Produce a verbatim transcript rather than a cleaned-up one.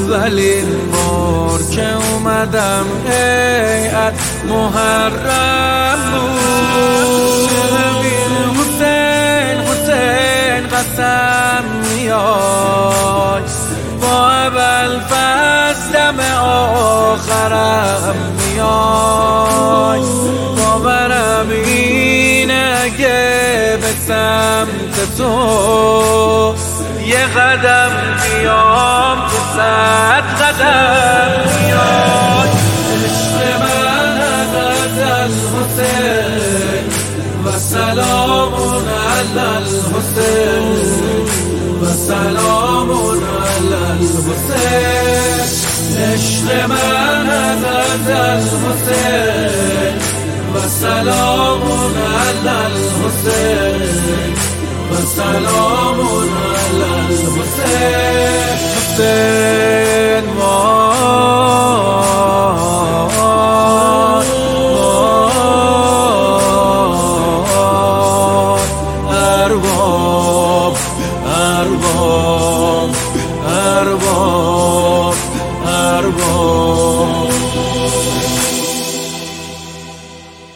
اولین بار که اومدم هیئت محرم بود. حسین حسین قسم میای با ابوالفضل دم آخرم میای. باورم اینه اگه به سمت تو یه قدم بیام تو صد قدم میای. عشق من علی الحسین و سلام علی الحسین و سلام علی الحسین. عشق من علی الحسین و سلام علی الحسین و سلام علی الحسین. حسین وای ارباب ارباب ارباب ارباب